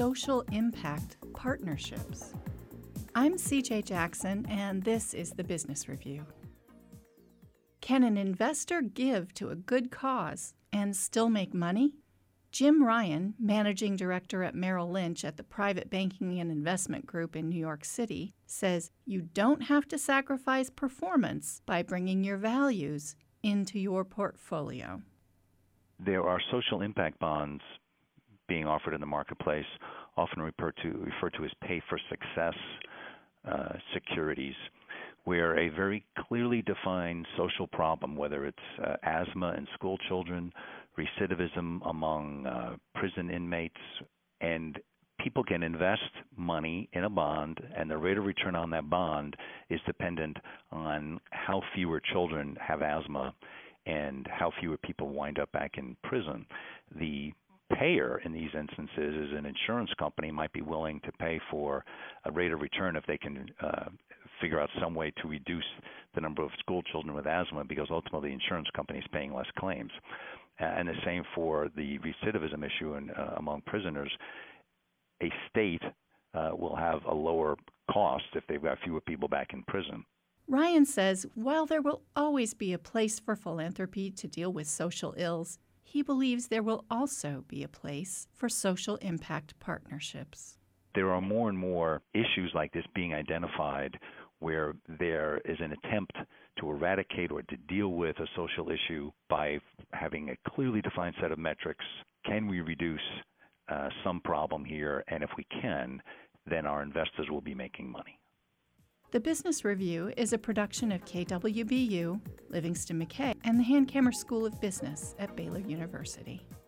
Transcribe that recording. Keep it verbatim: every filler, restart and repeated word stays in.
social impact partnerships. I'm C J Jackson, and this is the Business Review. Can an investor give to a good cause and still make money? Jim Ryan, managing director at Merrill Lynch at the Private Banking and Investment Group in New York City, says you don't have to sacrifice performance by bringing your values into your portfolio. There are social impact bonds being offered in the marketplace, often referred to, referred to as pay-for-success uh, securities, where a very clearly defined social problem, whether it's uh, asthma in school children, recidivism among uh, prison inmates, and people can invest money in a bond, and the rate of return on that bond is dependent on how fewer children have asthma and how fewer people wind up back in prison. The payer in these instances is an insurance company might be willing to pay for a rate of return if they can uh, figure out some way to reduce the number of school children with asthma, because ultimately the insurance company is paying less claims. Uh, and the same for the recidivism issue in, uh, among prisoners. A state uh, will have a lower cost if they've got fewer people back in prison. Ryan says while there will always be a place for philanthropy to deal with social ills, he believes there will also be a place for social impact partnerships. There are more and more issues like this being identified where there is an attempt to eradicate or to deal with a social issue by having a clearly defined set of metrics. Can we reduce uh, some problem here? And if we can, then our investors will be making money. The Business Review is a production of K W B U, Livingston McKay, and the Hankamer School of Business at Baylor University.